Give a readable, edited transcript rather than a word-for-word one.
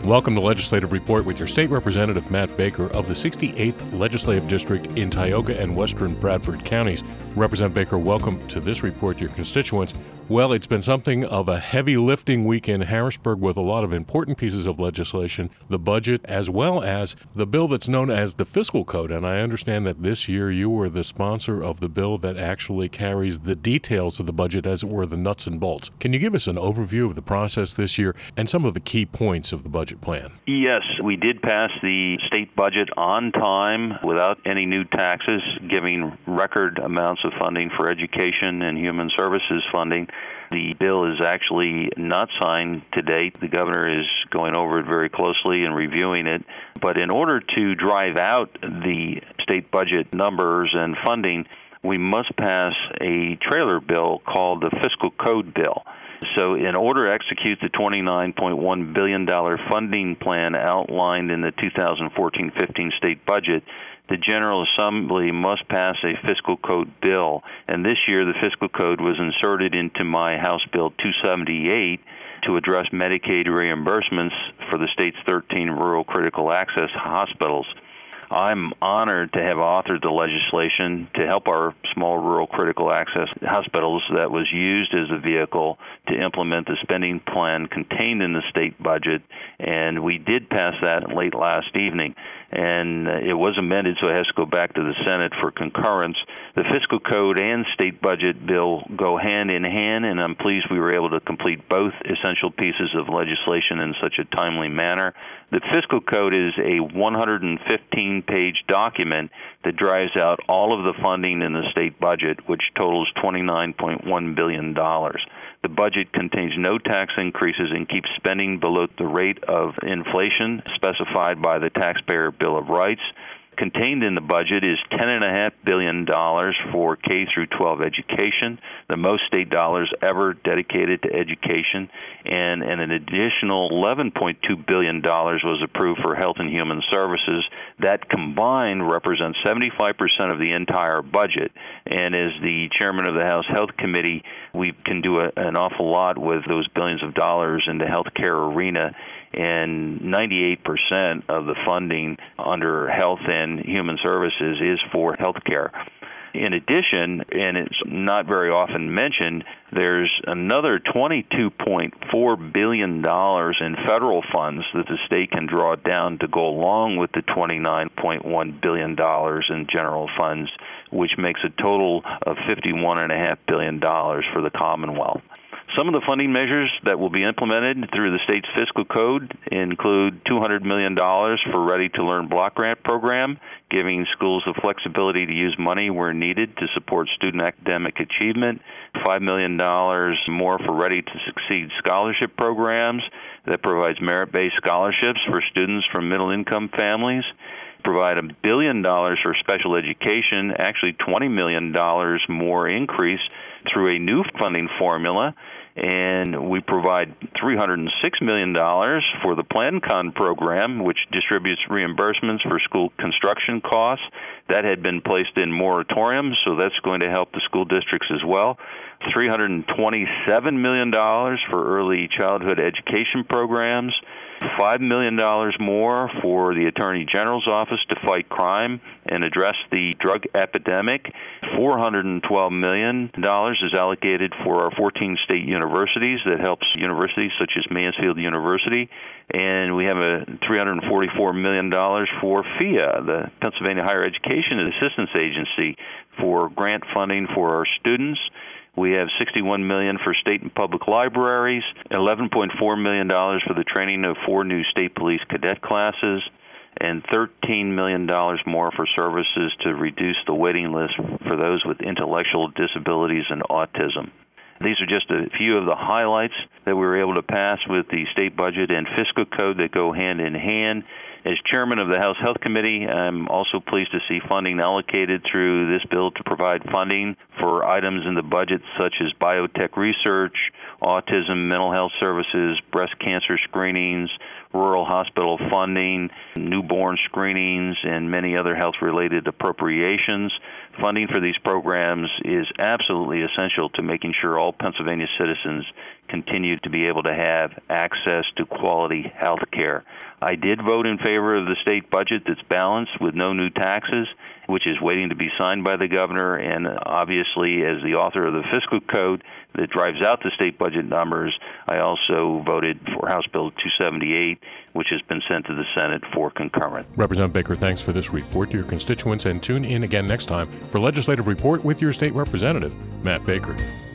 Welcome to Legislative Report with your State Representative Matt Baker of the 68th Legislative District in Tioga and Western Bradford counties. Representative Baker, welcome to this report to your constituents. Well, it's been something of a heavy lifting week in Harrisburg with a lot of important pieces of legislation, the budget, as well as the bill that's known as the Fiscal Code. And I understand that this year you were the sponsor of the bill that actually carries the details of the budget, as it were, the nuts and bolts. Can you give us an overview of the process this year and some of the key points of the budget plan? Yes, we did pass the state budget on time without any new taxes, giving record amounts of funding for education and human services funding. The bill is actually not signed to date. The governor is going over it very closely and reviewing it. But in order to drive out the state budget numbers and funding, we must pass a trailer bill called the Fiscal Code Bill. So in order to execute the $29.1 billion funding plan outlined in the 2014-15 state budget, the General Assembly must pass a fiscal code bill. And this year, the fiscal code was inserted into my House Bill 278 to address Medicaid reimbursements for the state's 13 rural critical access hospitals. I'm honored to have authored the legislation to help our small rural critical access hospitals that was used as a vehicle to implement the spending plan contained in the state budget, and we did pass that late last evening. And it was amended, so it has to go back to the Senate for concurrence. The fiscal code and state budget bill go hand in hand, and I'm pleased we were able to complete both essential pieces of legislation in such a timely manner. The fiscal code is a 115-page document that drives out all of the funding in the state budget, which totals $29.1 billion. The budget contains no tax increases and keeps spending below the rate of inflation specified by the Taxpayer Bill of Rights. Contained in the budget is $10.5 billion for K through 12 education, the most state dollars ever dedicated to education, and an additional $11.2 billion was approved for health and human services. That combined represents 75% of the entire budget. And as the chairman of the House Health Committee, we can do an awful lot with those billions of dollars in the healthcare arena. And 98% of the funding under health and human services is for health care. In addition, and it's not very often mentioned, there's another $22.4 billion in federal funds that the state can draw down to go along with the $29.1 billion in general funds, which makes a total of $51.5 billion for the Commonwealth. Some of the funding measures that will be implemented through the state's fiscal code include $200 million for Ready to Learn Block Grant Program, giving schools the flexibility to use money where needed to support student academic achievement, $5 million more for Ready to Succeed scholarship programs that provides merit-based scholarships for students from middle-income families, provide $1 billion for special education, actually $20 million more increase through a new funding formula, and we provide $306 million for the PlanCon program, which distributes reimbursements for school construction costs. That had been placed in moratorium, so that's going to help the school districts as well. $327 million for early childhood education programs, $5 million more for the Attorney General's office to fight crime and address the drug epidemic. $412 million is allocated for our 14 state universities that helps universities such as Mansfield University. And we have a $344 million for PHEAA, the Pennsylvania Higher Education Assistance Agency, for grant funding for our students. We have $61 million for state and public libraries, $11.4 million for the training of 4 new state police cadet classes, and $13 million more for services to reduce the waiting list for those with intellectual disabilities and autism. These are just a few of the highlights that we were able to pass with the state budget and fiscal code that go hand in hand. As chairman of the House Health Committee, I'm also pleased to see funding allocated through this bill to provide funding for items in the budget such as biotech research autism, mental health services, breast cancer screenings, rural hospital funding, newborn screenings, and many other health-related appropriations. Funding for these programs is absolutely essential to making sure all Pennsylvania citizens continue to be able to have access to quality health care. I did vote in favor of the state budget that's balanced with no new taxes, which is waiting to be signed by the governor, and obviously as the author of the fiscal code that drives out the state budget numbers, I also voted for House Bill 278, which has been sent to the Senate for concurrent. Representative Baker, thanks for this report to your constituents, and tune in again next time for Legislative Report with your state representative, Matt Baker.